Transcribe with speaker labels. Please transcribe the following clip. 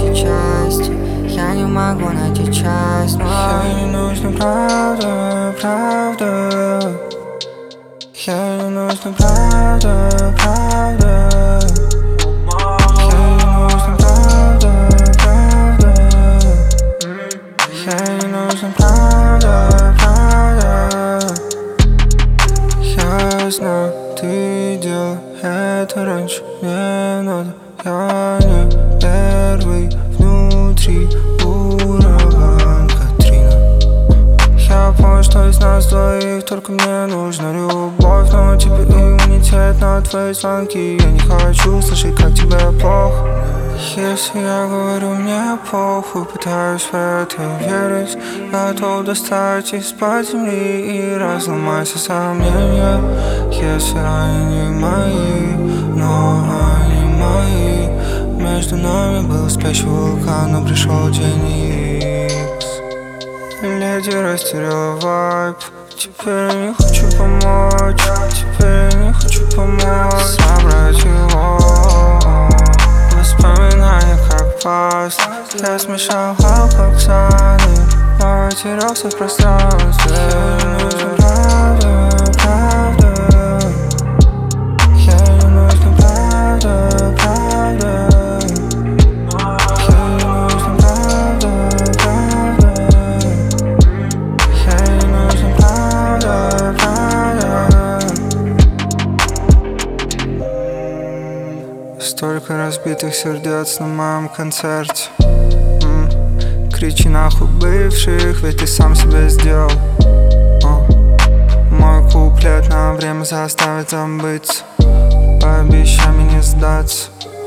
Speaker 1: части. Я не могу найти часть, но
Speaker 2: я не нужна правда, правда. Я не нужна правда, правда. Я не нужна правда, правда. Я не нужна правда, правда. Я знаю, ты делал это раньше, не надо. Я не первый внутри, ураган Катрина. Я понял, что из нас двоих только мне нужна любовь, но тебе иммунитет на твои звонки. Я не хочу слышать, как тебе плохо. Если я говорю мне похуй, пытаюсь в это верить, готов достать из-под земли и разломать все сомнения. Если они не мои, но они мои. Между нами был спящий вулкан, но пришел день Икс. Леди растеряла вайб, теперь я не хочу помочь, теперь я не хочу помочь собрать его. Воспоминания как паст, я смешал алкоктаны, но потерялся в пространстве. Я не нужна правда, правда. Я не нужна правда, правда. Я не нужна правда, правда. Я не нужна правда, правда. Столько разбитых сердец на моем концерте. Кричи нахуй бывших, ведь ты сам себя сделал. Мой куплет на время заставит забыться. Пообещай мне не сдаться.